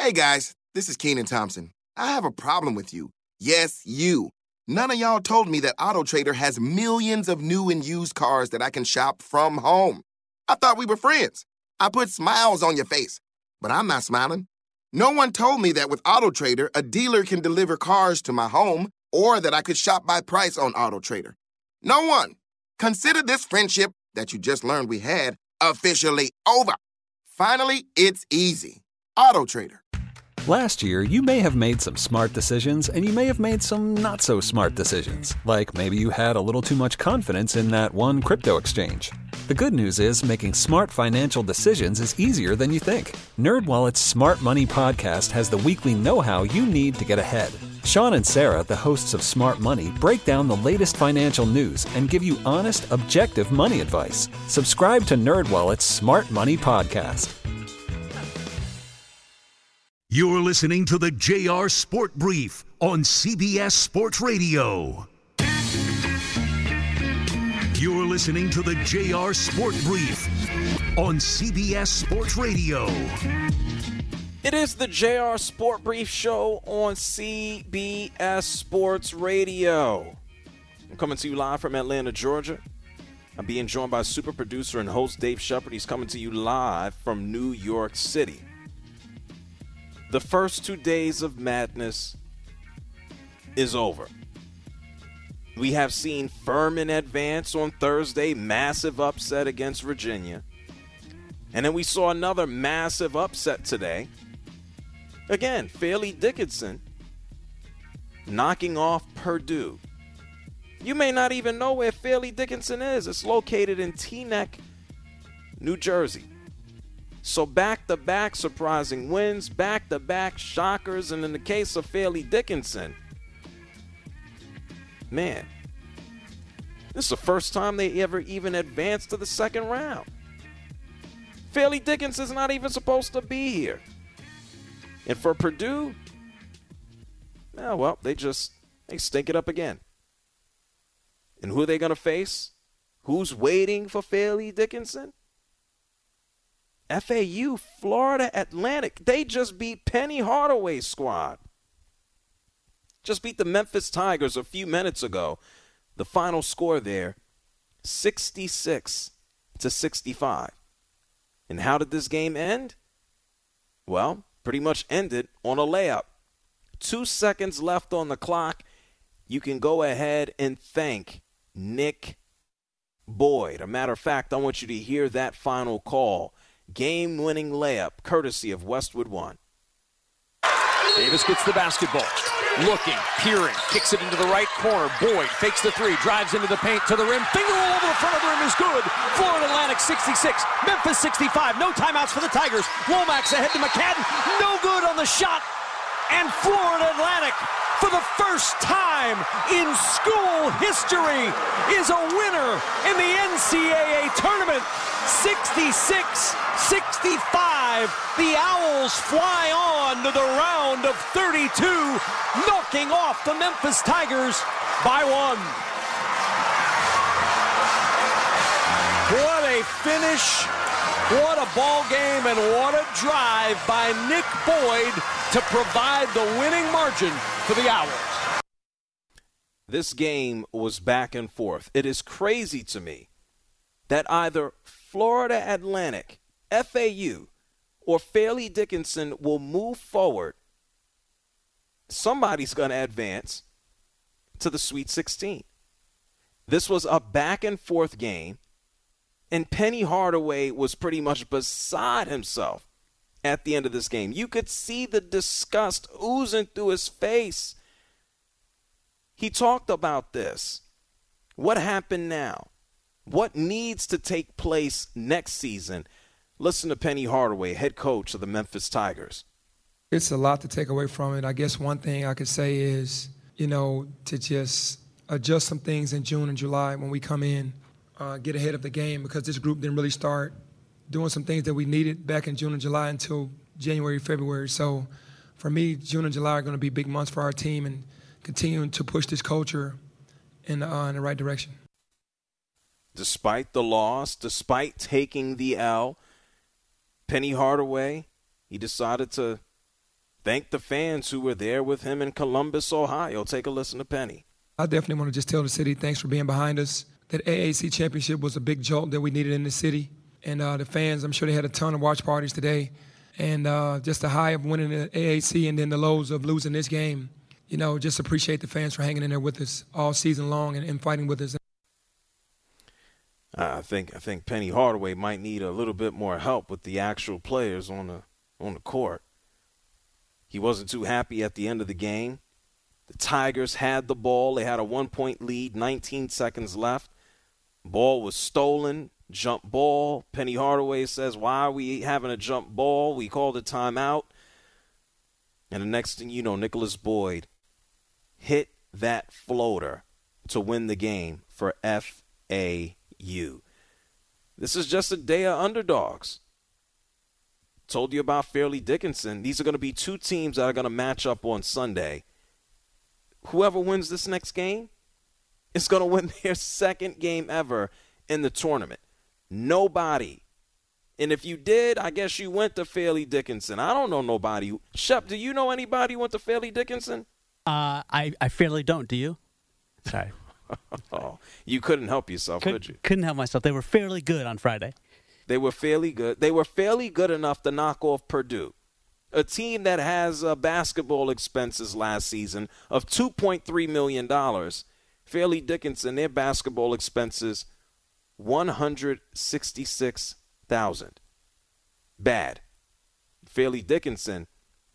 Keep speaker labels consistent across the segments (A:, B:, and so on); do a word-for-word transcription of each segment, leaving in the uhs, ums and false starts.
A: Hey guys, this is Keenan Thompson. I have a problem with you. Yes, you. None of y'all told me that AutoTrader has millions of new and used cars that I can shop from home. I thought we were friends. I put smiles on your face, but I'm not smiling. No one told me that with AutoTrader, a dealer can deliver cars to my home or that I could shop by price on AutoTrader. No one. Consider this friendship that you just learned we had officially over. Finally, it's easy. AutoTrader.
B: Last year, you may have made some smart decisions, and you may have made some not-so-smart decisions. Like maybe you had a little too much confidence in that one crypto exchange. The good news is making smart financial decisions is easier than you think. NerdWallet's Smart Money Podcast has the weekly know-how you need to get ahead. Sean and Sarah, the hosts of Smart Money, break down the latest financial news and give you honest, objective money advice. Subscribe to NerdWallet's Smart Money Podcast.
C: You're listening to the J R Sport Brief on C B S Sports Radio. You're listening to the J R Sport Brief on C B S Sports Radio.
D: It is the J R Sport Brief show on C B S Sports Radio. I'm coming to you live from Atlanta, Georgia. I'm being joined by super producer and host Dave Shepard. He's coming to you live from New York City. The first two days of madness is over. We have seen Furman advance on Thursday, massive upset against Virginia. And then we saw another massive upset today. Again, Fairleigh Dickinson knocking off Purdue. You may not even know where Fairleigh Dickinson is. It's located in Teaneck, New Jersey. So back-to-back surprising wins, back-to-back shockers, and in the case of Fairleigh Dickinson, man, this is the first time they ever even advanced to the second round. Fairleigh Dickinson's not even supposed to be here. And for Purdue, oh, well, they just, they stink it up again. And who are they going to face? Who's waiting for Fairleigh Dickinson? F A U, Florida Atlantic. They just beat Penny Hardaway's squad. Just beat the Memphis Tigers a few minutes ago. The final score there, sixty-six to sixty-five. And how did this game end? Well, pretty much ended on a layup. Two seconds left on the clock. You can go ahead and thank Nick Boyd. A matter of fact, I want you to hear that final call. Game-winning layup, courtesy of Westwood One.
E: Davis gets the basketball. Looking, peering, kicks it into the right corner. Boyd fakes the three, drives into the paint to the rim. Finger roll over the front of the rim is good. Florida Atlantic sixty-six, Memphis sixty-five. No timeouts for the Tigers. Womack's ahead to McCadden. No good on the shot. And Florida Atlantic, for the first time in school history, is a winner in the N C double A tournament. sixty-six sixty-five. The Owls fly on to the round of thirty-two, knocking off the Memphis Tigers by one. What a finish. What a ball game and what a drive by Nick Boyd to provide the winning margin for the Owls.
D: This game was back and forth. It is crazy to me that either Florida Atlantic, F A U, or Fairleigh Dickinson will move forward. Somebody's going to advance to the Sweet sixteen. This was a back and forth game. And Penny Hardaway was pretty much beside himself at the end of this game. You could see the disgust oozing through his face. He talked about this. What happened now? What needs to take place next season? Listen to Penny Hardaway, head coach of the Memphis Tigers.
F: It's a lot to take away from it. I guess one thing I could say is, you know, to just adjust some things in June and July when we come in. Uh, get ahead of the game because this group didn't really start doing some things that we needed back in June and July until January, February. So for me, June and July are going to be big months for our team and continuing to push this culture in, uh, in the right direction.
D: Despite the loss, despite taking the L, Penny Hardaway, he decided to thank the fans who were there with him in Columbus, Ohio. Take a listen to Penny.
F: I definitely want to just tell the city thanks for being behind us. That A A C championship was a big jolt that we needed in the city. And uh, the fans, I'm sure they had a ton of watch parties today. And uh, just the high of winning the A A C and then the lows of losing this game. You know, just appreciate the fans for hanging in there with us all season long and, and fighting with us.
D: I think I think Penny Hardaway might need a little bit more help with the actual players on the on the court. He wasn't too happy at the end of the game. The Tigers had the ball. They had a one-point lead, nineteen seconds left. Ball was stolen, jump ball. Penny Hardaway says, why are we having a jump ball? We called a timeout. And the next thing you know, Nicholas Boyd hit that floater to win the game for F A U. This is just a day of underdogs. Told you about Fairleigh Dickinson. These are going to be two teams that are going to match up on Sunday. Whoever wins this next game is going to win their second game ever in the tournament. Nobody. And if you did, I guess you went to Fairleigh Dickinson. I don't know nobody. Shep, do you know anybody who went to Fairleigh Dickinson?
G: Uh, I, I fairly don't. Do you? Sorry.
D: Oh, you couldn't help yourself,
G: could,
D: could you?
G: Couldn't help myself. They were fairly good on Friday.
D: They were fairly good. They were fairly good enough to knock off Purdue, a team that has uh, basketball expenses last season of two point three million dollars. Fairleigh Dickinson, their basketball expenses, one hundred sixty-six thousand dollars. Bad. Fairleigh Dickinson,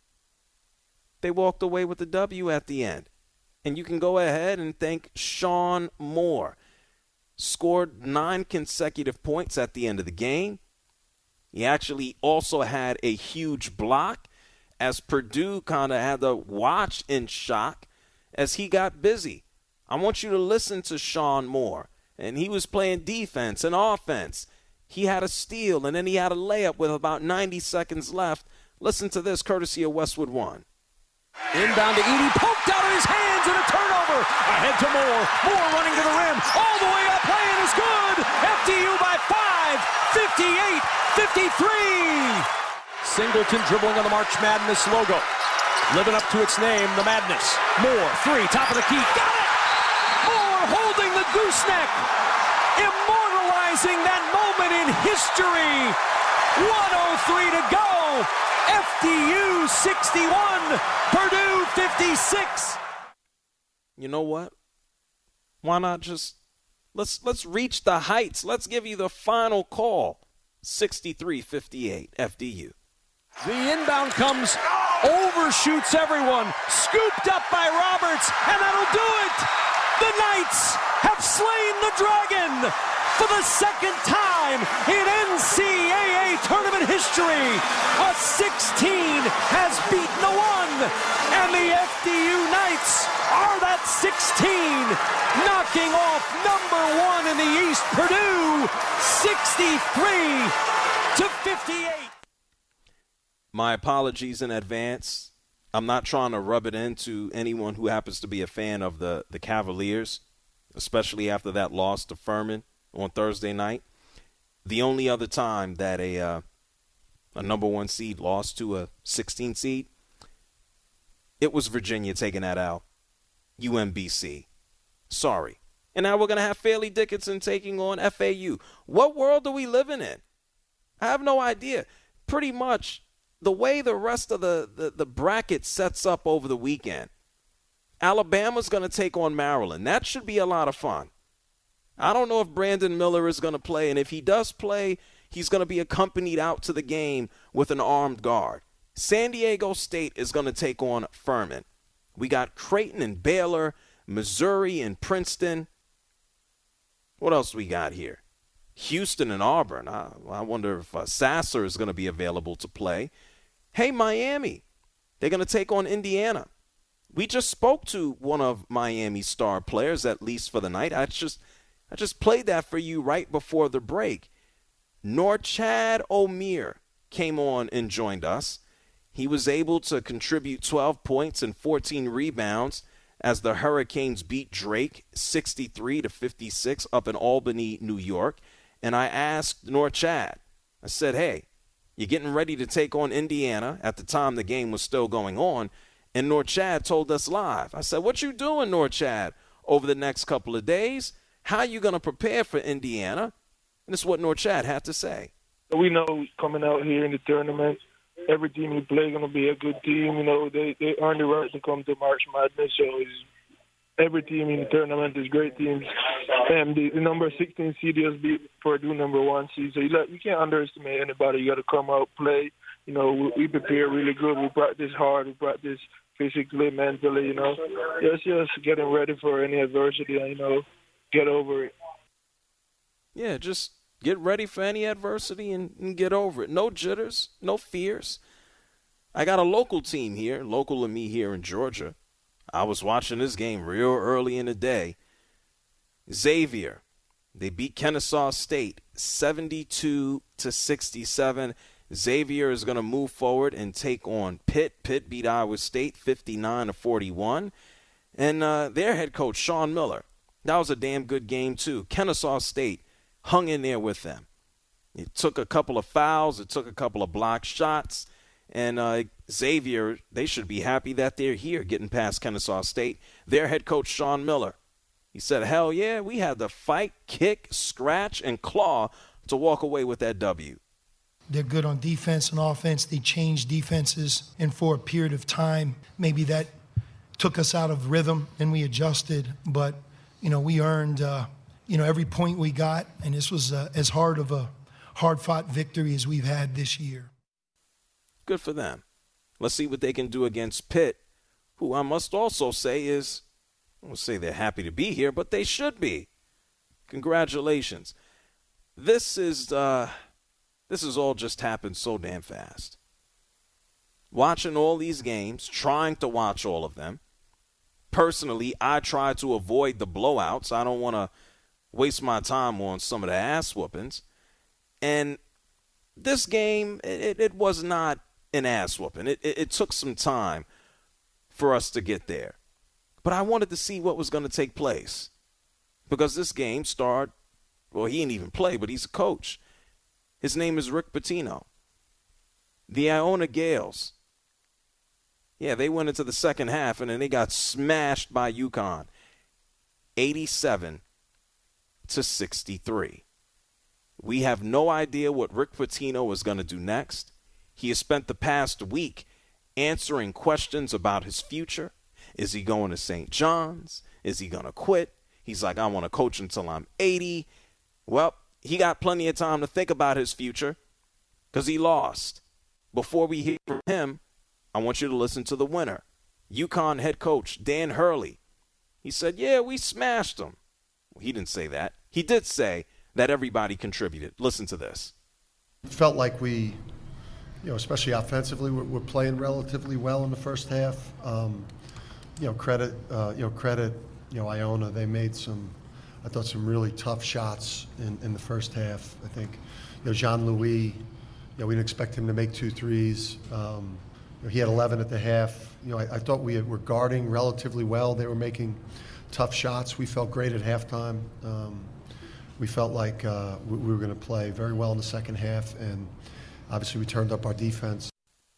D: they walked away with the W at the end. And you can go ahead and thank Sean Moore. Scored nine consecutive points at the end of the game. He actually also had a huge block as Purdue kind of had to watch in shock as he got busy. I want you to listen to Sean Moore. And he was playing defense and offense. He had a steal, and then he had a layup with about ninety seconds left. Listen to this, courtesy of Westwood One.
E: Inbound to Edey, poked out of his hands, and a turnover. Ahead to Moore. Moore running to the rim. All the way up, playing is good. F D U by five, fifty-eight fifty-three. Singleton dribbling on the March Madness logo. Living up to its name, the Madness. Moore, three, top of the key. Got it! Moore holding the gooseneck. Immortalizing that moment in history. one oh three to go. F D U sixty-one, Purdue fifty-six.
D: You know what? Why not just let's let's reach the heights. Let's give you the final call. sixty-three fifty-eight F D U.
E: The inbound comes, overshoots everyone, scooped up by Roberts, and that'll do it. The Knights have slain the dragon for the second time in N C double A tournament history. A sixteen has beaten a one, and the F D U Knights are that sixteen, knocking off number one in the East, Purdue, sixty-three to fifty-eight.
D: My apologies in advance. I'm not trying to rub it into anyone who happens to be a fan of the, the Cavaliers, especially after that loss to Furman on Thursday night. The only other time that a uh, a number one seed lost to a sixteen seed, it was Virginia taking that out. U M B C. Sorry. And now we're going to have Fairleigh Dickinson taking on F A U. What world are we living in? I have no idea. Pretty much the way the rest of the, the, the bracket sets up over the weekend, Alabama's going to take on Maryland. That should be a lot of fun. I don't know if Brandon Miller is going to play, and if he does play, he's going to be accompanied out to the game with an armed guard. San Diego State is going to take on Furman. We got Creighton and Baylor, Missouri and Princeton. What else we got here? Houston and Auburn. I, I wonder if uh, Sasser is going to be available to play. Hey, Miami. They're going to take on Indiana. We just spoke to one of Miami's star players, at least for the night. I just I just played that for you right before the break. Norchad Omier came on and joined us. He was able to contribute twelve points and fourteen rebounds as the Hurricanes beat Drake sixty-three to fifty-six up in Albany, New York. And I asked Norchad, I said, hey, You're getting ready to take on Indiana. At the time, the game was still going on. And Norchad told us live. I said, what you doing, Norchad, over the next couple of days? How are you going to prepare for Indiana? And this is what Norchad had to say.
H: We know coming out here in the tournament, every team you play is going to be a good team. You know, they, they earn the right to come to March Madness. So it's, every team in the tournament is great teams. And the, the number sixteen seed is beat Purdue number one seed. So you, like, you can't underestimate anybody. You got to come out, play. You know, we, we prepare really good. We practice hard. We practice physically, mentally, you know. It's just getting ready for any adversity and, you know, get over it.
D: Yeah, just get ready for any adversity and, and get over it. No jitters, no fears. I got a local team here, local to me here in Georgia. I was watching this game real early in the day. Xavier, they beat Kennesaw State seventy-two to sixty-seven. Xavier is going to move forward and take on Pitt. Pitt beat Iowa State fifty-nine to forty-one. And uh, their head coach, Sean Miller, that was a damn good game too. Kennesaw State hung in there with them. It took a couple of fouls. It took a couple of blocked shots. And uh, Xavier, they should be happy that they're here getting past Kennesaw State. Their head coach, Sean Miller, he said, hell yeah, we had to fight, kick, scratch, and claw to walk away with that W.
I: They're good on defense and offense. They change defenses, and for a period of time, maybe that took us out of rhythm, and we adjusted. But, you know, we earned, uh, you know, every point we got, and this was uh, as hard of a hard-fought victory as we've had this year.
D: Good for them. Let's see what they can do against Pitt, who I must also say is, I won't say they're happy to be here, but they should be. Congratulations. This is, uh, this has all just happened so damn fast. Watching all these games, trying to watch all of them. Personally, I try to avoid the blowouts. I don't want to waste my time on some of the ass whoopings. And this game, it, it was not an ass whooping. It, it, it took some time for us to get there. But I wanted to see what was going to take place. Because this game started, well, he didn't even play, but he's a coach. His name is Rick Pitino. The Iona Gales. Yeah, they went into the second half, and then they got smashed by UConn. eighty-seven to sixty-three. We have no idea what Rick Pitino is going to do next. He has spent the past week answering questions about his future. Is he going to Saint John's? Is he going to quit? He's like, I want to coach until I'm eighty. Well, he got plenty of time to think about his future because he lost. Before we hear from him, I want you to listen to the winner. UConn head coach Dan Hurley. He said, yeah, we smashed them. Well, he didn't say that. He did say that everybody contributed. Listen to this.
J: It felt like we, you know, especially offensively, we're, we're playing relatively well in the first half. Um, you know, credit, uh, you know, credit, you know, Iona. They made some, I thought, some really tough shots in, in the first half. I think, you know, Jean-Louis, you know, we didn't expect him to make two threes. Um, you know, he had eleven at the half. You know, I, I thought we had, were guarding relatively well. They were making tough shots. We felt great at halftime. Um, we felt like uh, we, we were going to play very well in the second half, and obviously we turned up our defense.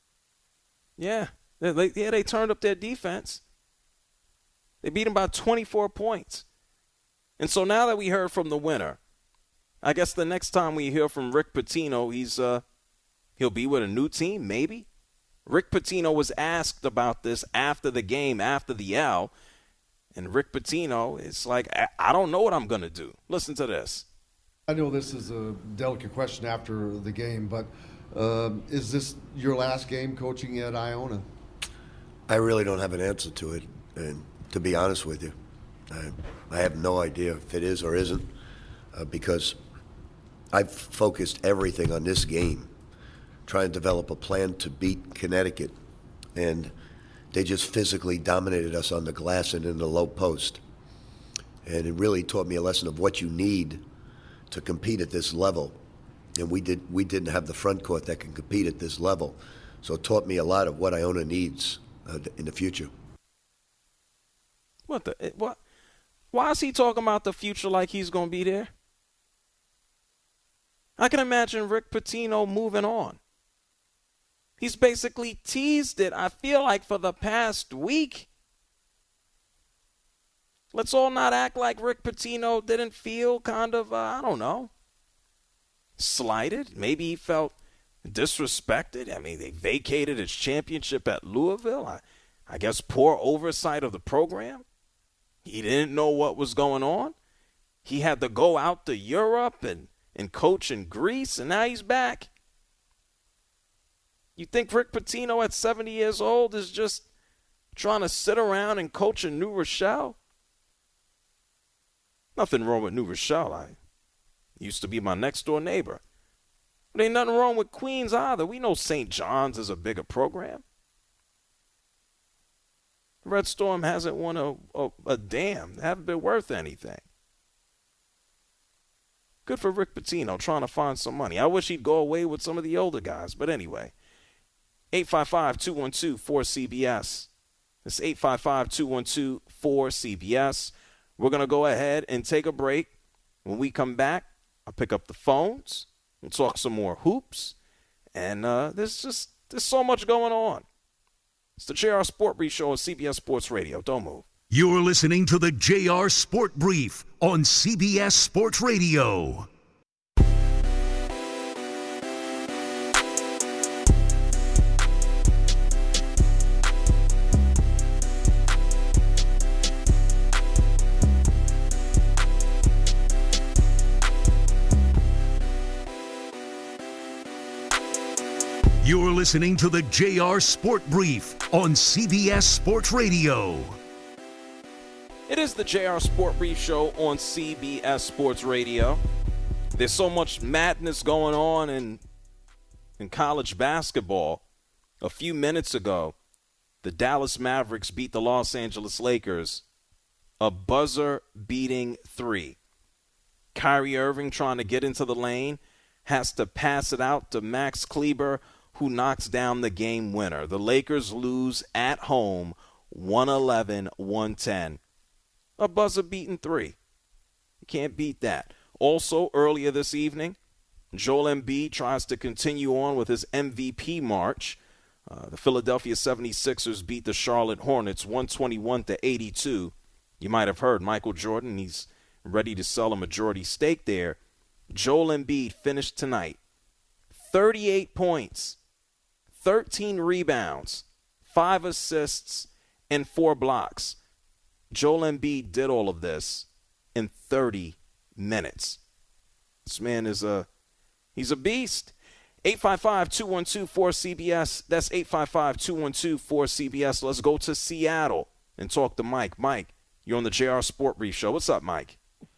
D: Yeah, they, yeah, they turned up their defense. They beat them by twenty-four points. And so now that we heard from the winner, I guess the next time we hear from Rick Pitino, he's uh, he'll be with a new team, maybe. Rick Pitino was asked about this after the game, after the L, and Rick Pitino is like, I, I don't know what I'm going to do. Listen to this.
K: I know this is a delicate question after the game, but uh, is this your last game coaching at Iona?
L: I really don't have an answer to it, and to be honest with you, I, I have no idea if it is or isn't, uh, because I've focused everything on this game, trying to develop a plan to beat Connecticut, and they just physically dominated us on the glass and in the low post. And it really taught me a lesson of what you need to compete at this level. And we, did, we didn't have the front court that can compete at this level. So it taught me a lot of what Iona needs uh, in the future.
D: What the what? Why is he talking about the future like he's going to be there? I can imagine Rick Pitino moving on. He's basically teased it, I feel like, for the past week. Let's all not act like Rick Pitino didn't feel kind of, uh, I don't know, slighted. Maybe he felt disrespected. I mean, they vacated his championship at Louisville. I, I guess poor oversight of the program. He didn't know what was going on. He had to go out to Europe and, and coach in Greece, and now he's back. You think Rick Pitino at seventy years old is just trying to sit around and coach in New Rochelle? Nothing wrong with New Rochelle. I used to be my next-door neighbor. But ain't nothing wrong with Queens either. We know Saint John's is a bigger program. Red Storm hasn't won a, a, a damn. They haven't been worth anything. Good for Rick Pitino trying to find some money. I wish he'd go away with some of the older guys. But anyway, eight five five, two one two, four C B S. It's eight five five, two one two, four C B S. We're going to go ahead and take a break. When we come back, I'll pick up the phones. We'll talk some more hoops. And uh, there's just there's so much going on. It's the J R Sport Brief Show on C B S Sports Radio. Don't move.
C: You're listening to the J R Sport Brief on C B S Sports Radio. You're listening to the J R Sport Brief on C B S Sports Radio.
D: It is the J R Sport Brief Show on C B S Sports Radio. There's so much madness going on in, in college basketball. A few minutes ago, the Dallas Mavericks beat the Los Angeles Lakers a buzzer-beating three. Kyrie Irving, trying to get into the lane, has to pass it out to Max Kleber, who knocks down the game winner. The Lakers lose at home one eleven, one ten. A buzzer-beaten three. You can't beat that. Also, earlier this evening, Joel Embiid tries to continue on with his M V P march. Uh, the Philadelphia seventy-sixers beat the Charlotte Hornets one twenty-one to eighty-two. You might have heard Michael Jordan. He's ready to sell a majority stake there. Joel Embiid finished tonight. thirty-eight points, thirteen rebounds, five assists, and four blocks. Joel Embiid did all of this in thirty minutes. This man is a, he's a beast. eight five five, two one two, four C B S. That's eight five five, two one two, four C B S. Let's go to Seattle and talk to Mike. Mike, you're on the J R Sport Brief Show. What's up, Mike?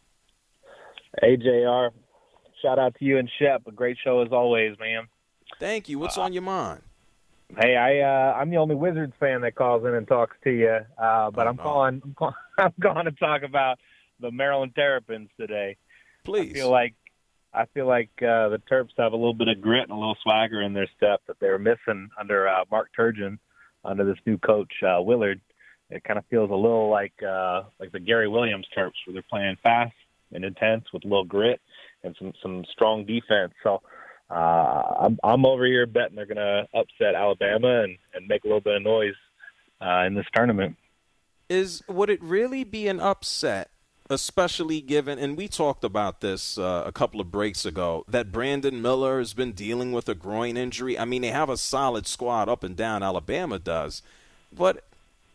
M: Hey, J R. Shout out to you and Shep. A great show as always, man.
D: Thank you. What's uh, on your mind?
M: Hey, I, uh, I'm the only Wizards fan that calls in and talks to you, uh, but oh, I'm, no. calling, I'm calling I'm calling to talk about the Maryland Terrapins today.
D: Please.
M: I feel like I feel like uh, the Terps have a little bit of grit and a little swagger in their step that they were missing under uh, Mark Turgeon, under this new coach uh, Willard. It kind of feels a little like uh, like the Gary Williams Terps, where they're playing fast and intense with a little grit and some some strong defense. So. Uh, I'm, I'm over here betting they're going to upset Alabama and, and make a little bit of noise uh, in this tournament.
D: Is would it really be an upset, especially given, and we talked about this uh, a couple of breaks ago, that Brandon Miller has been dealing with a groin injury? I mean, they have a solid squad up and down, Alabama does. But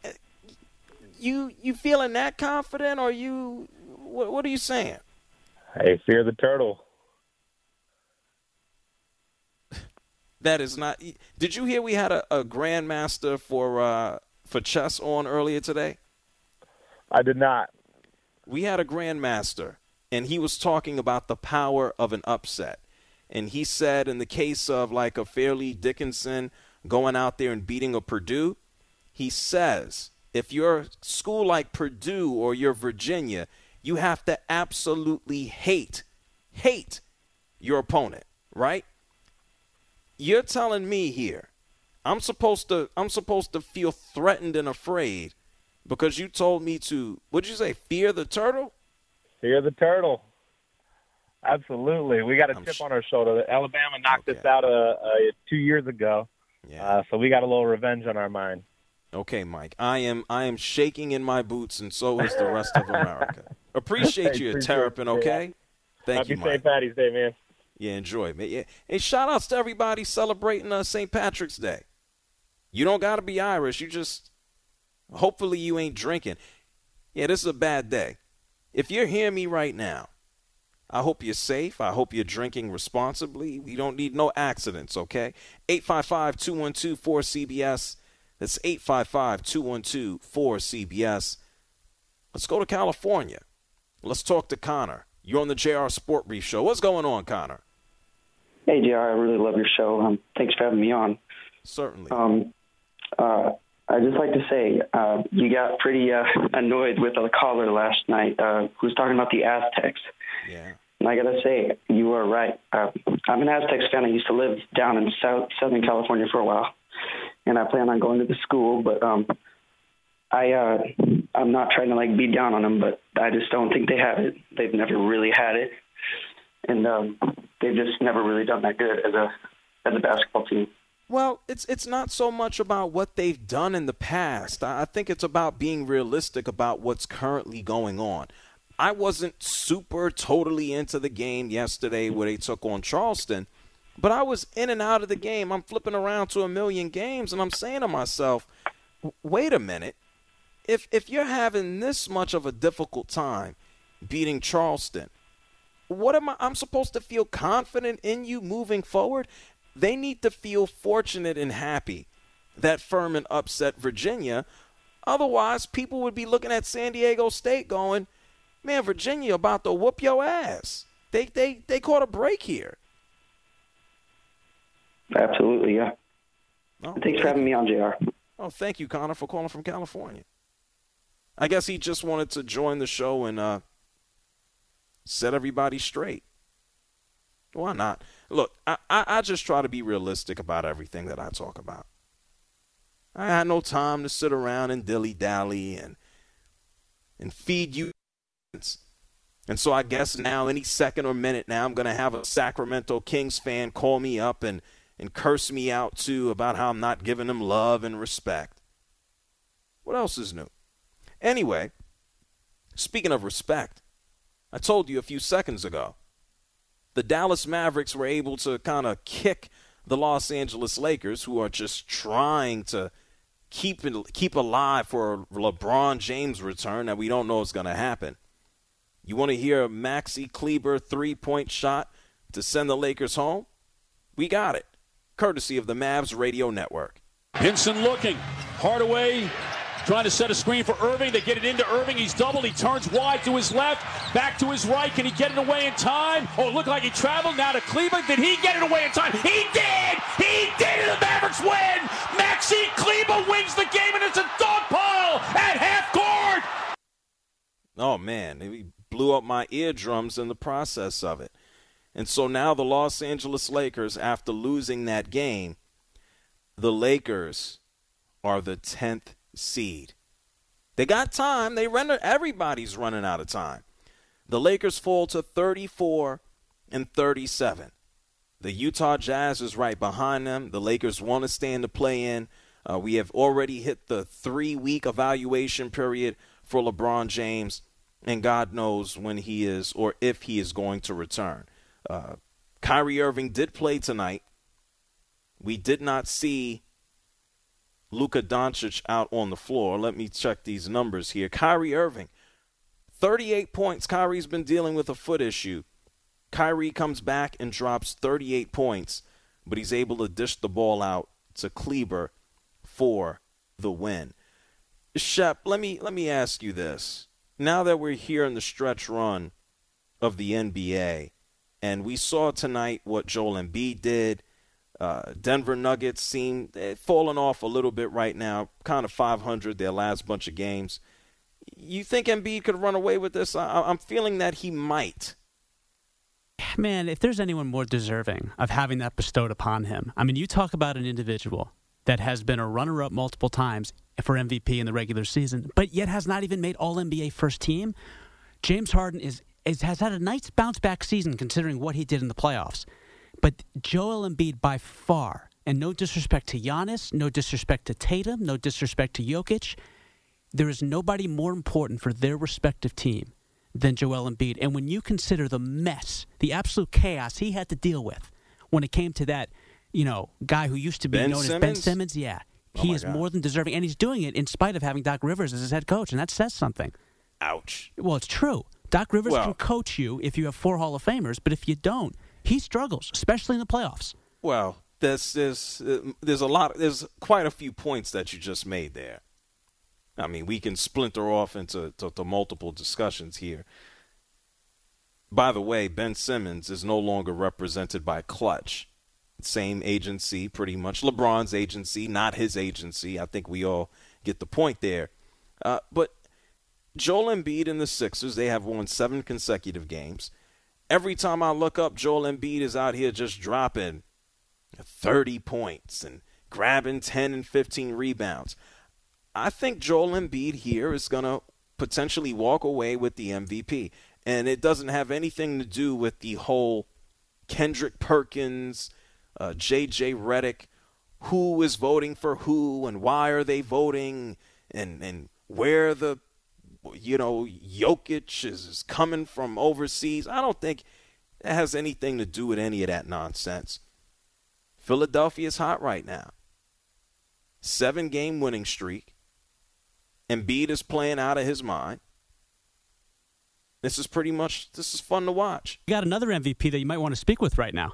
D: you you feeling that confident, or you what, what are you saying?
M: Hey, fear the turtle.
D: That is not. Did you hear we had a, a grandmaster for uh, for chess on earlier today?
M: I did not.
D: We had a grandmaster, and he was talking about the power of an upset. And he said, in the case of like a Fairleigh Dickinson going out there and beating a Purdue, he says, if you're a school like Purdue or you're Virginia, you have to absolutely hate, hate your opponent, right? You're telling me here, I'm supposed to I'm supposed to feel threatened and afraid because you told me to, what'd you say, fear the turtle?
M: Fear the turtle. Absolutely. We got a I'm chip sh- on our shoulder. Alabama knocked okay. us out uh, uh, two years ago. Yeah. Uh, so we got a little revenge on our mind.
D: Okay, Mike. I am I am shaking in my boots, and so is the rest of America. Appreciate you, Terrapin, okay? Thank
M: Happy
D: you, Mike.
M: Saint Patty's Day, man.
D: Yeah, enjoy, man. Yeah. Hey, shout-outs to everybody celebrating uh, Saint Patrick's Day. You don't got to be Irish. You just – hopefully you ain't drinking. Yeah, this is a bad day. If you're hearing me right now, I hope you're safe. I hope you're drinking responsibly. We don't need no accidents, okay? eight five five, two one two, four C B S. That's eight five five, two one two, four C B S. Let's go to California. Let's talk to Connor. You're on the J R Sport Brief Show. What's going on, Connor?
N: Hey, J R, I really love your show. Um, thanks for having me on.
D: Certainly.
N: Um, uh, I'd just like to say uh, you got pretty uh, annoyed with a caller last night uh, who was talking about the Aztecs.
D: Yeah.
N: And I got to say, you were right. Uh, I'm an Aztecs fan. I used to live down in South, Southern California for a while, and I plan on going to the school, but um, I, uh, I'm not trying to, like, be down on them, but I just don't think they have it. They've never really had it, and um, they've just never really done that good as a as a basketball team.
D: Well, it's it's not so much about what they've done in the past. I think it's about being realistic about what's currently going on. I wasn't super totally into the game yesterday where they took on Charleston, but I was in and out of the game. I'm flipping around to a million games, and I'm saying to myself, wait a minute. If if you're having this much of a difficult time beating Charleston, what am I? I'm supposed to feel confident in you moving forward? They need to feel fortunate and happy that Furman upset Virginia. Otherwise, people would be looking at San Diego State going, man, Virginia about to whoop your ass. They they they caught a break here.
N: Absolutely, yeah.
D: Oh,
N: Thanks for having me on, J R.
D: Oh, thank you, Connor, for calling from California. I guess he just wanted to join the show and uh, set everybody straight. Why not? Look, I, I, I just try to be realistic about everything that I talk about. I had no time to sit around and dilly-dally and and feed you. And so I guess now, any second or minute now, I'm going to have a Sacramento Kings fan call me up and, and curse me out, too, about how I'm not giving them love and respect. What else is new? Anyway, speaking of respect, I told you a few seconds ago, the Dallas Mavericks were able to kind of kick the Los Angeles Lakers, who are just trying to keep it, keep alive for a LeBron James return that we don't know is going to happen. You want to hear a Maxi Kleber three-point shot to send the Lakers home? We got it, courtesy of the Mavs Radio Network.
O: Hinson looking. Hardaway trying to set a screen for Irving. They get it into Irving. He's doubled. He turns wide to his left, back to his right. Can he get it away in time? Oh, it looked like he traveled. Now to Kleber. Did he get it away in time? He did! He did it! The Mavericks win! Maxi Kleber wins the game, and it's a dog pile at half court!
D: Oh, man. He blew up my eardrums in the process of it. And so now the Los Angeles Lakers, after losing that game, the Lakers are the tenth seed. They got time. They run. Everybody's running out of time. The Lakers fall to thirty-four and thirty-seven. The Utah Jazz is right behind them. The Lakers want to stay in the play-in. Uh, we have already hit the three-week evaluation period for LeBron James, and God knows when he is or if he is going to return. Uh, Kyrie Irving did play tonight. We did not see Luka Doncic out on the floor. Let me check these numbers here. Kyrie Irving, thirty-eight points. Kyrie's been dealing with a foot issue. Kyrie comes back and drops thirty-eight points, but he's able to dish the ball out to Kleber for the win. Shep, let me let me ask you this. Now that we're here in the stretch run of the N B A, and we saw tonight what Joel Embiid did, Uh, Denver Nuggets seem falling off a little bit right now, kind of five hundred their last bunch of games. You think Embiid could run away with this? I, I'm feeling that he might.
G: Man, if there's anyone more deserving of having that bestowed upon him, I mean, you talk about an individual that has been a runner-up multiple times for M V P in the regular season, but yet has not even made All N B A first team. James Harden is, is has had a nice bounce-back season considering what he did in the playoffs. But Joel Embiid by far, And no disrespect to Giannis, no disrespect to Tatum, no disrespect to Jokic. There is nobody more important for their respective team than Joel Embiid. And when you consider the mess, the absolute chaos he had to deal with when it came to that, you know, guy who used to be
D: Ben
G: known
D: Simmons?
G: as Ben Simmons, yeah,
D: Oh
G: he
D: my
G: is
D: God.
G: more than deserving. And he's doing it in spite of having Doc Rivers as his head coach, and that says something.
D: Ouch.
G: Well, it's true. Doc Rivers
D: Well-
G: can coach you if you have four Hall of Famers, but if you don't, he struggles, especially in the playoffs.
D: Well, there's there's uh, there's a lot there's quite a few points that you just made there. I mean, we can splinter off into to, to multiple discussions here. By the way, Ben Simmons is no longer represented by Clutch. Same agency, pretty much. LeBron's agency, not his agency. I think we all get the point there. Uh, but Joel Embiid and the Sixers, they have won seven consecutive games. Every time I look up, Joel Embiid is out here just dropping thirty points and grabbing ten and fifteen rebounds. I think Joel Embiid here is going to potentially walk away with the M V P. And it doesn't have anything to do with the whole Kendrick Perkins, uh, J J Redick, who is voting for who and why are they voting, and, and where the, you know, Jokic is, is coming from overseas. I don't think it has anything to do with any of that nonsense. Philadelphia is hot right now. Seven-game winning streak. Embiid is playing out of his mind. This is pretty much, this is fun to watch.
G: You got another M V P that you might want to speak with right now.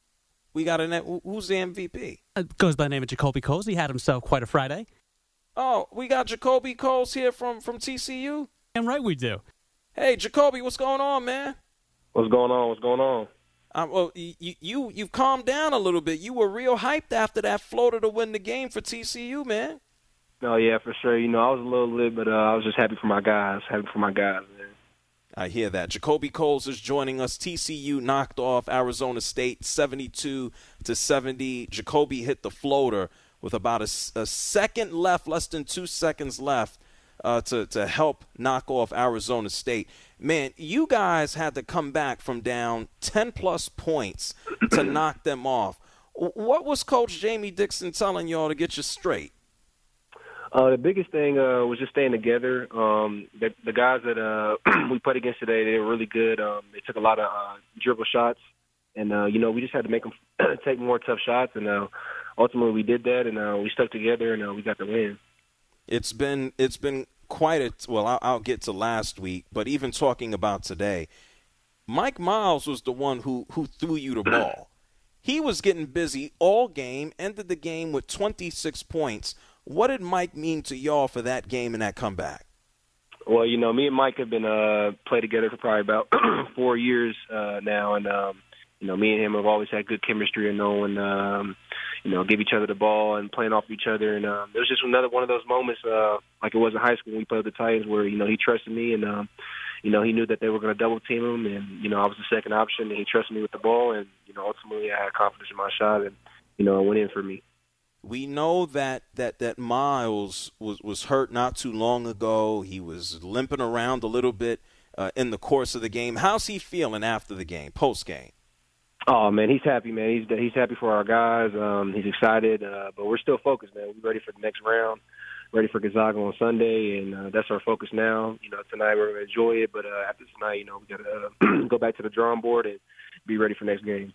D: We got an, who's the M V P?
G: It goes by the name of Jacoby Coles. He had himself quite a Friday.
D: Oh, we got Jacoby Coles here from, from T C U?
G: And right we do.
D: Hey, Jacoby, what's going on, man?
P: What's going on? What's going on?
D: Um, well, you, you, you've calmed down a little bit. You were real hyped after that floater to win the game for T C U, man.
P: Oh, yeah, for sure. You know, I was a little lit, but uh, I was just happy for my guys, happy for my guys, man.
D: I hear that. Jacoby Coles is joining us. T C U knocked off Arizona State seventy-two to seventy. Jacoby hit the floater with about a, a second left, less than two seconds left uh, to, to help knock off Arizona State. Man, you guys had to come back from down ten-plus points to knock them off. What was Coach Jamie Dixon telling y'all to get you straight?
P: Uh, the biggest thing uh, was just staying together. Um, the, the guys that uh, we played against today, they were really good. Um, they took a lot of uh, dribble shots, and uh, you know we just had to make them take more tough shots, and uh, ultimately we did that, and uh, we stuck together, and uh, we got the win.
D: It's been it's been quite a well. I'll, I'll get to last week, but even talking about today, Mike Miles was the one who who threw you the ball. He was getting busy all game. Ended the game with twenty-six points. What did Mike mean to y'all for that game and that comeback?
P: Well, you know, me and Mike have been uh, played together for probably about four years uh, now, and um, you know, me and him have always had good chemistry and knowing, um, you know, give each other the ball and playing off each other. And um, it was just another one of those moments, uh, like it was in high school when we played with the Titans, where you know he trusted me and um, you know he knew that they were going to double team him, and you know I was the second option, and he trusted me with the ball, and you know ultimately I had confidence in my shot, and you know it went in for me.
D: We know that, that, that Miles was, was hurt not too long ago. He was limping around a little bit uh, in the course of the game. How's he feeling after the game, post-game?
P: Oh, man, he's happy, man. He's he's happy for our guys. Um, he's excited, uh, but we're still focused, man. We're ready for the next round, ready for Gonzaga on Sunday, and uh, that's our focus now. You know, tonight we're going to enjoy it, but uh, after tonight, you know, we got to uh, go back to the drawing board and be ready for next game.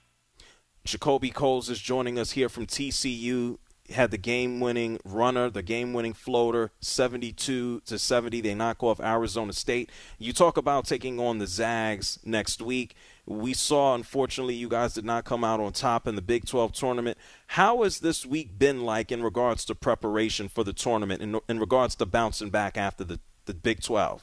D: Jacoby Coles is joining us here from T C U. Had the game-winning runner, the game-winning floater, seventy-two to seventy. They knock off Arizona State. You talk about taking on the Zags next week. We saw, unfortunately, you guys did not come out on top in the Big twelve tournament. How has this week been like in regards to preparation for the tournament, in, in regards to bouncing back after the, the Big twelve?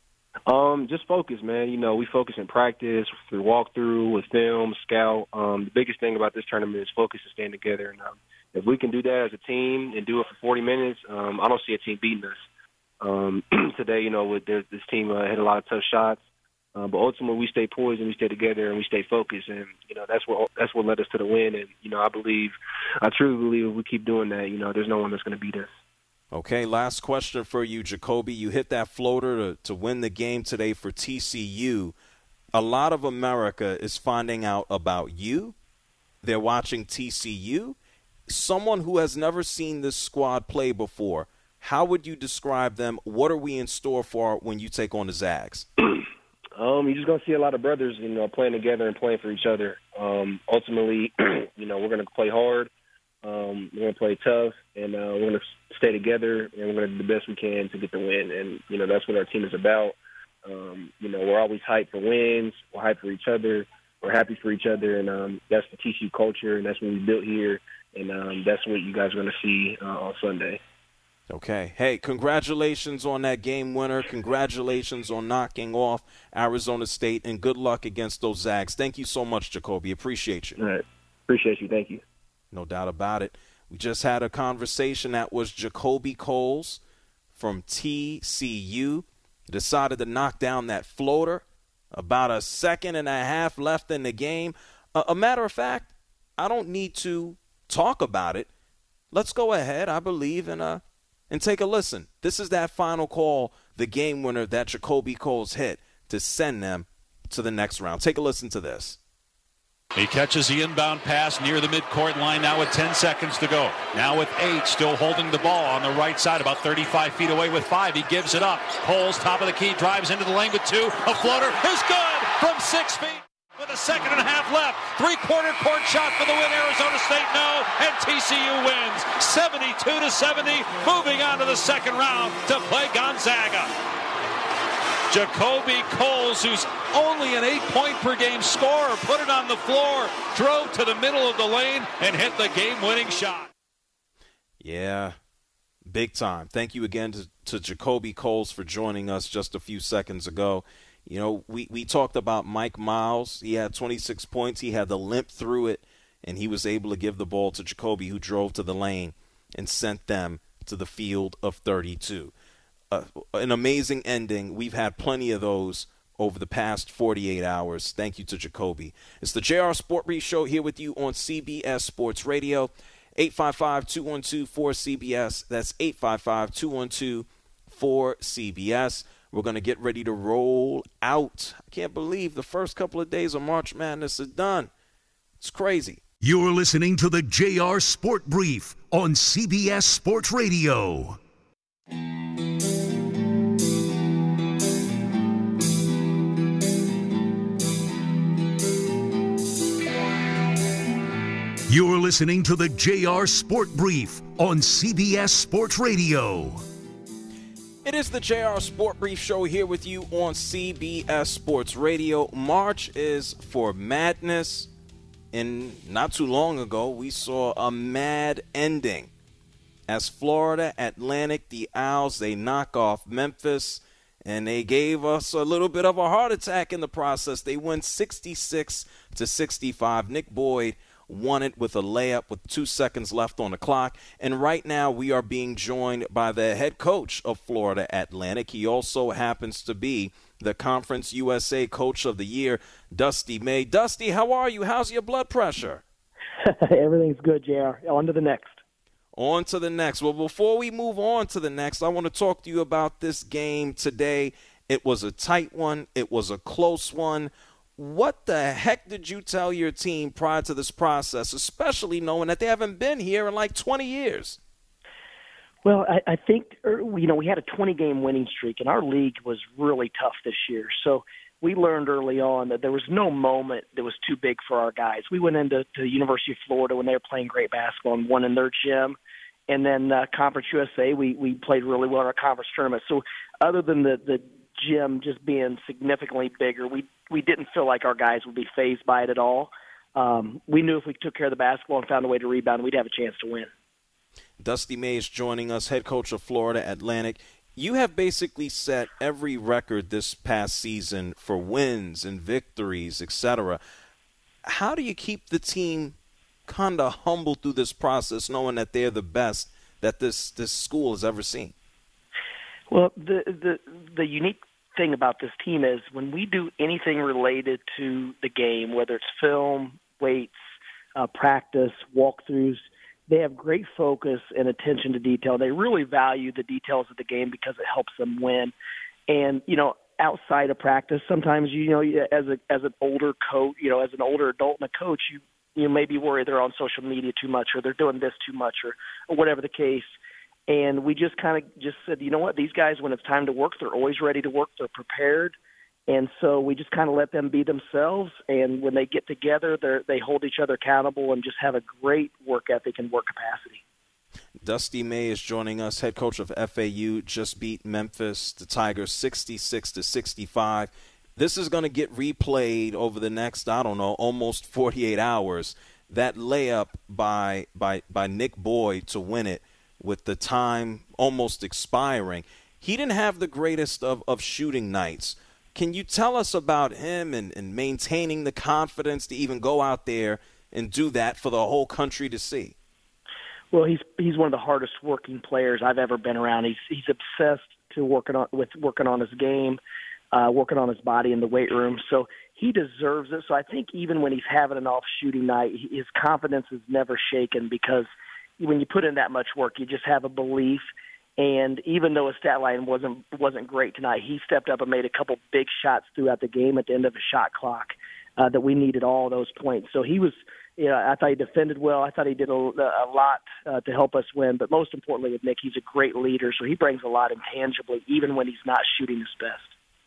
P: Um, just focus, man. You know, we focus in practice, through walkthrough, with film, scout. Um, the biggest thing about this tournament is focus and staying together. And um, if we can do that as a team and do it for forty minutes, um, I don't see a team beating us. Um, today, you know, with this, this team uh, hit a lot of tough shots, uh, but ultimately we stay poised and we stay together and we stay focused, and you know that's what that's what led us to the win. And you know, I believe, I truly believe, if we keep doing that, you know, there's no one that's going to beat us.
D: Okay, last question for you, Jacoby. You hit that floater to, to win the game today for T C U. A lot of America is finding out about you. They're watching T C U. someone who has never seen this squad play before, how would you describe them? What are we in store for when you take on the Zags?
P: Um, you're just going to see a lot of brothers, you know, playing together and playing for each other. Um, ultimately, you know, we're going to play hard. Um, we're going to play tough, and uh, we're going to stay together, and we're going to do the best we can to get the win. And, you know, that's what our team is about. Um, you know, we're always hyped for wins. We're hyped for each other. We're happy for each other, and um, that's the T C U culture, and that's what we built here, and um, that's what you guys are going to see uh, on Sunday.
D: Okay. Hey, congratulations on that game winner. Congratulations on knocking off Arizona State, and good luck against those Zags. Thank you so much, Jacoby. Appreciate you.
P: All right. Appreciate you. Thank you.
D: No doubt about it. We just had a conversation that was Jacoby Coles from T C U. He decided to knock down that floater. About a second and a half left in the game. Uh, a matter of fact, I don't need to talk about it. Let's go ahead, I believe, and uh, and take a listen. This is that final call, the game winner that Jacoby Coles hit to send them to the next round. Take a listen to this.
O: He catches the inbound pass near the midcourt line now with ten seconds to go. Now with eight, still holding the ball on the right side, about thirty-five feet away with five. He gives it up. Coles, top of the key, drives into the lane with two. A floater is good from six feet with a second and a half left. Three-quarter court shot for the win. Arizona State, no. And T C U wins seventy-two to seventy, moving on to the second round to play Gonzaga. Jacoby Coles, who's only an eight-point-per-game scorer, put it on the floor, drove to the middle of the lane, and hit the game-winning shot.
D: Yeah, big time. Thank you again to, to Jacoby Coles for joining us just a few seconds ago. You know, we, we talked about Mike Miles. He had twenty-six points. He had the limp through it, and he was able to give the ball to Jacoby, who drove to the lane and sent them to the field of thirty-two. Uh, an amazing ending. We've had plenty of those over the past forty-eight hours. Thank you to Jacoby. It's the J R Sport Brief Show here with you on C B S Sports Radio. eight five five, two one two, four C B S. That's eight five five, two one two, four C B S. We're going to get ready to roll out. I can't believe the first couple of days of March Madness is done. It's crazy.
C: You're listening to the J R Sport Brief on C B S Sports Radio. You're listening to the J R Sport Brief on C B S Sports Radio.
D: It is the J R Sport Brief Show here with you on C B S Sports Radio. March is for madness, and not too long ago we saw a mad ending. As Florida Atlantic, the Owls, they knock off Memphis, and they gave us a little bit of a heart attack in the process. They win sixty-six to sixty-five. Nick Boyd won it with a layup with two seconds left on the clock. And right now we are being joined by the head coach of Florida Atlantic. He also happens to be the Conference U S A Coach of the Year, Dusty May. Dusty, how are you? How's your blood pressure?
Q: Everything's good, J R. On to the next.
D: On to the next. Well, before we move on to the next, I want to talk to you about this game today. It was a tight one. It was a close one. What the heck did you tell your team prior to this process, especially knowing that they haven't been here in like twenty years?
Q: Well, I, I think, you know, we had a twenty-game winning streak, and our league was really tough this year. So we learned early on that there was no moment that was too big for our guys. We went into to the University of Florida when they were playing great basketball and won in their gym. And then uh, Conference U S A, we, we played really well in our conference tournament. So other than the, the gym just being significantly bigger, we we didn't feel like our guys would be fazed by it at all. Um, we knew if we took care of the basketball and found a way to rebound, we'd have a chance to win.
D: Dusty May is joining us, head coach of Florida Atlantic. You have basically set every record this past season for wins and victories, et cetera. How do you keep the team kind of humble through this process, knowing that they're the best that this, this school has ever seen?
Q: Well, the the the unique thing about this team is when we do anything related to the game, whether it's film, weights, uh, practice, walkthroughs, they have great focus and attention to detail. They really value the details of the game because it helps them win. And, you know, outside of practice, sometimes, you know, as a as an older coach, you know, as an older adult and a coach, you you maybe worry they're on social media too much or they're doing this too much or, or whatever the case. And we just kind of just said, you know what, these guys, when it's time to work, they're always ready to work. They're prepared. And so we just kind of let them be themselves. And when they get together, they they hold each other accountable and just have a great work ethic and work capacity.
D: Dusty May is joining us, head coach of F A U, just beat Memphis, the Tigers, sixty-six to sixty-five. This is going to get replayed over the next, I don't know, almost forty-eight hours. That layup by by by Nick Boyd to win it with the time almost expiring. He didn't have the greatest of, of shooting nights. Can you tell us about him and, and maintaining the confidence to even go out there and do that for the whole country to see?
Q: Well, he's he's one of the hardest working players I've ever been around. He's he's obsessed to working on with working on his game, uh, working on his body in the weight room. So he deserves it. So I think even when he's having an off shooting night, his confidence is never shaken because when you put in that much work, you just have a belief. And even though his stat line wasn't wasn't great tonight, he stepped up and made a couple big shots throughout the game at the end of the shot clock uh, that we needed all those points. So he was, you know, I thought he defended well. I thought he did a, a lot uh, to help us win. But most importantly with Nick, he's a great leader, so he brings a lot intangibly, even when he's not shooting his best.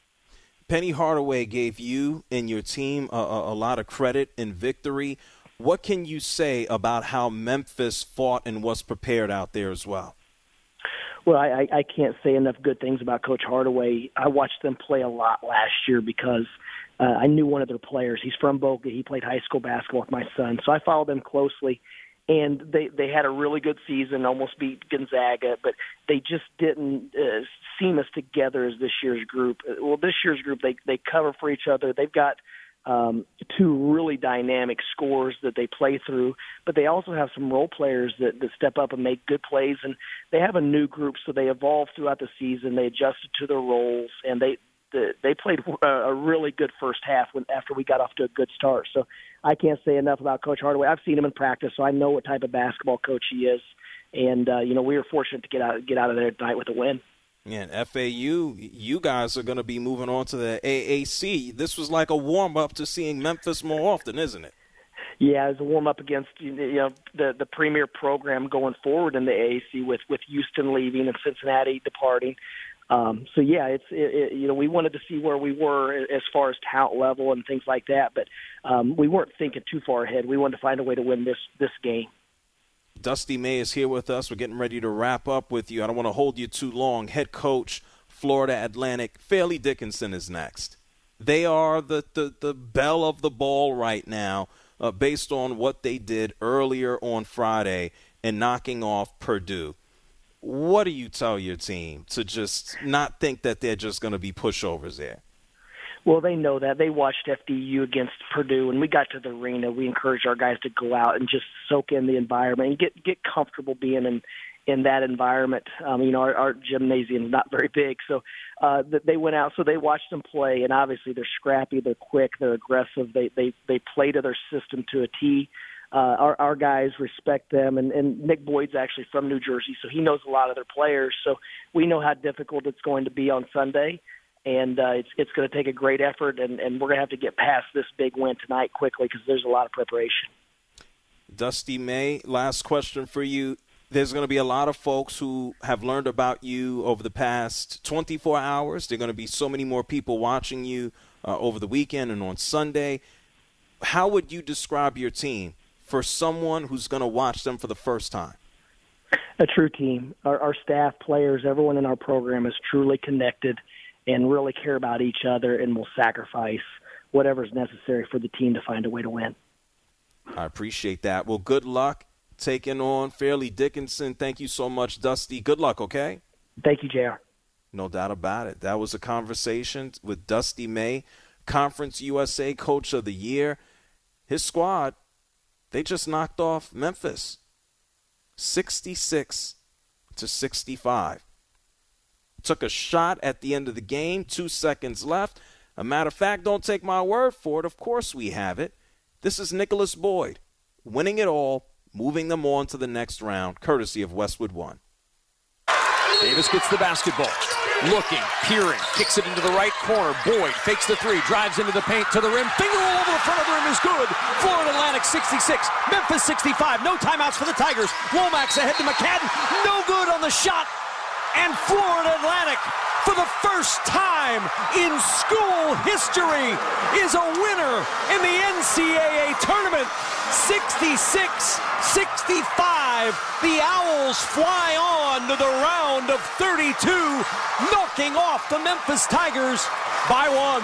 D: Penny Hardaway gave you and your team a, a, a lot of credit in victory. What can you say about how Memphis fought and was prepared out there as well?
Q: Well, I, I can't say enough good things about Coach Hardaway. I watched them play a lot last year because uh, I knew one of their players. He's from Boca. He played high school basketball with my son. So I followed them closely. And they, they had a really good season, almost beat Gonzaga, but they just didn't uh, seam us together as this year's group. Well, this year's group, they, they cover for each other. They've got um, two really dynamic scorers that they play through, but they also have some role players that, that step up and make good plays. And they have a new group, so they evolved throughout the season. They adjusted to their roles, and they the, they played a, a really good first half when, after we got off to a good start. So I can't say enough about Coach Hardaway. I've seen him in practice, so I know what type of basketball coach he is. And, uh, you know, we were fortunate to get out get out of there tonight with a win.
D: Yeah, and F A U, you guys are going to be moving on to the A A C. This was like a warm-up to seeing Memphis more often, isn't it?
Q: Yeah, it's a warm-up against you know the the premier program going forward in the A A C with, with Houston leaving and Cincinnati departing. Um, so, yeah, it's it, it, you know we wanted to see where we were as far as talent level and things like that, but um, we weren't thinking too far ahead. We wanted to find a way to win this this game.
D: Dusty May is here with us. We're getting ready to wrap up with you. I don't want to hold you too long. Head coach, Florida Atlantic, Fairleigh Dickinson is next. They are the, the, the belle of the ball right now uh, based on what they did earlier on Friday in knocking off Purdue. What do you tell your team to just not think that they're just going to be pushovers there?
Q: Well, they know that. They watched F D U against Purdue, and we got to the arena. We encouraged our guys to go out and just soak in the environment and get get comfortable being in, in that environment. Um, you know, our, our gymnasium is not very big, so uh, they went out. So they watched them play, and obviously they're scrappy, they're quick, they're aggressive. They they they play to their system to a T. Uh, our, our guys respect them, and, and Nick Boyd's actually from New Jersey, so he knows a lot of their players. So we know how difficult it's going to be on Sunday. And uh, it's it's going to take a great effort, and, and we're going to have to get past this big win tonight quickly because there's a lot of preparation.
D: Dusty May, last question for you. There's going to be a lot of folks who have learned about you over the past twenty-four hours. There are going to be so many more people watching you uh, over the weekend and on Sunday. How would you describe your team for someone who's going to watch them for the first time?
Q: A true team. Our, our staff, players, everyone in our program is truly connected and really care about each other and will sacrifice whatever's necessary for the team to find a way to win.
D: I appreciate that. Well, good luck taking on Fairleigh Dickinson. Thank you so much, Dusty. Good luck, okay?
Q: Thank you, J R.
D: No doubt about it. That was a conversation with Dusty May, Conference U S A Coach of the Year. His squad, they just knocked off Memphis sixty-six to sixty-five. Took a shot at the end of the game, two seconds left. A matter of fact, don't take my word for it. Of course we have it. This is Nicholas Boyd, winning it all, moving them on to the next round, courtesy of Westwood One.
E: Davis gets the basketball. Looking, peering, kicks it into the right corner. Boyd fakes the three, drives into the paint to the rim. Finger roll over the front of the rim is good. Florida Atlantic sixty-six, Memphis sixty-five. No timeouts for the Tigers. Womack's ahead to McCadden. No good on the shot. And Florida Atlantic, for the first time in school history, is a winner in the N C double A tournament. sixty-six sixty-five. The Owls fly on to the round of thirty-two, knocking off the Memphis Tigers by one.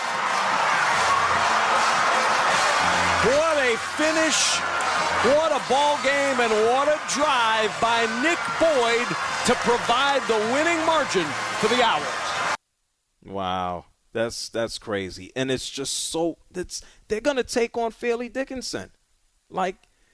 D: What a finish, what a ball game, and what a drive by Nick Boyd to provide the winning margin for the Owls. Wow, that's that's crazy. And it's just so, that's, they're going to take on Fairleigh Dickinson. Like,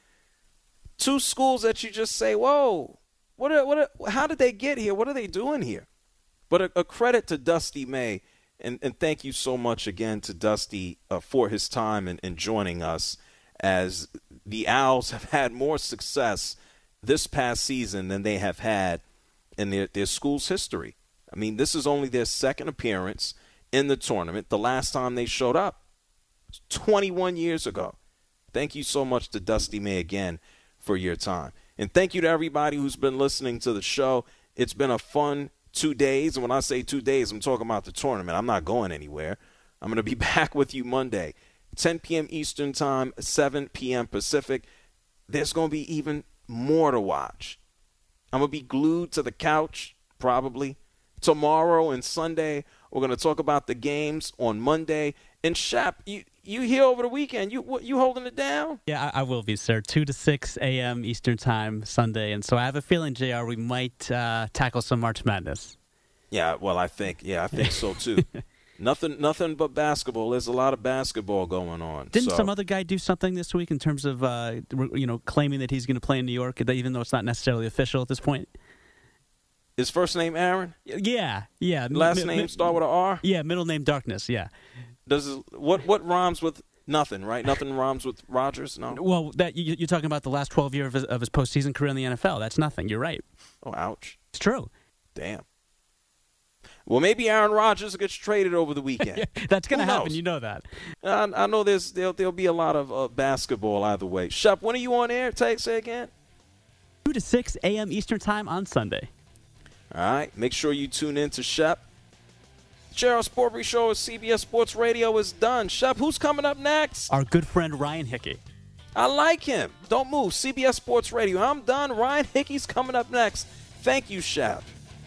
D: two schools that you just say, whoa, what are, what are, how did they get here? What are they doing here? But a, a credit to Dusty May, and, and thank you so much again to Dusty uh, for his time and, and joining us, as the Owls have had more success this past season than they have had in their, their school's history. I mean, this is only their second appearance in the tournament. The last time they showed up was twenty-one years ago. Thank you so much to Dusty May again for your time. And thank you to everybody who's been listening to the show. It's been a fun two days. And when I say two days, I'm talking about the tournament. I'm not going anywhere. I'm going to be back with you Monday, ten p.m. Eastern Time, seven p.m. Pacific. There's going to be even more to watch. I'm going to be glued to the couch probably. Tomorrow and Sunday, we're going to talk about the games on Monday. And Shep, you you here over the weekend? You what, you holding it down?
G: Yeah, I, I will be, sir. two to six a.m. Eastern Time Sunday. And so I have a feeling, J R, we might uh, tackle some March Madness.
D: Yeah, well, I think, yeah, I think so too. Nothing nothing but basketball. There's a lot of basketball going on.
G: Didn't
D: so.
G: some other guy do something this week in terms of, uh, you know, claiming that he's going to play in New York, even though it's not necessarily official at this point?
D: His first name Aaron?
G: Yeah, yeah.
D: Last
G: M-
D: name
G: m-
D: start with an R?
G: Yeah, middle name Darkness, yeah.
D: Does it, what what rhymes with nothing, right? Nothing rhymes with Rodgers? No?
G: Well, that you, you're talking about the last twelve years of his, of his postseason career in the N F L. That's nothing. You're right.
D: Oh, ouch.
G: It's true.
D: Damn. Well, maybe Aaron Rodgers gets traded over the weekend.
G: Yeah, that's going to happen. You know that.
D: I, I know there's there'll, there'll be a lot of uh, basketball either way. Shep, when are you on air? Take, say again.
G: two to six a.m. Eastern Time on Sunday.
D: All right. Make sure you tune in to Shep. J R Sport Brief Show at C B S Sports Radio is done. Shep, who's coming up next?
G: Our good friend Ryan Hickey.
D: I like him. Don't move. C B S Sports Radio. I'm done. Ryan Hickey's coming up next. Thank you, Shep.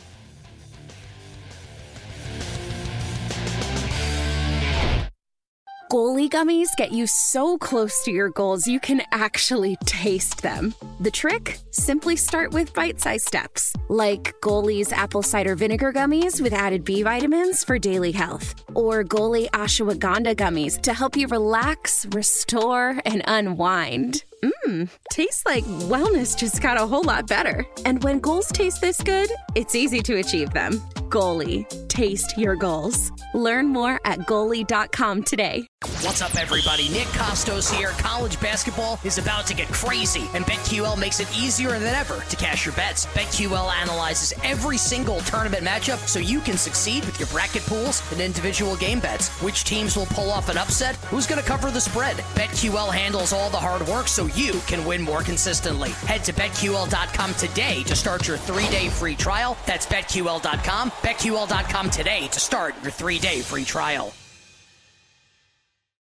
R: Goalie gummies get you so close to your goals you can actually taste them. The trick? Simply start with bite-sized steps, like Goalie's apple cider vinegar gummies with added B vitamins for daily health, or Goalie ashwagandha gummies to help you relax, restore, and unwind. Mmm, tastes like wellness just got a whole lot better. And when goals taste this good, it's easy to achieve them. Goalie, taste your goals. Learn more at goalie dot com today.
S: What's up, everybody? Nick Costos here. College basketball is about to get crazy, and BetQL makes it easier than ever to cash your bets. BetQL analyzes every single tournament matchup so you can succeed with your bracket pools and individual game bets. Which teams will pull off an upset? Who's going to cover the spread? BetQL handles all the hard work so you can win more consistently. Head to Bet Q L dot com today to start your three-day free trial. That's Bet Q L dot com. Bet Q L dot com today to start your three-day free trial.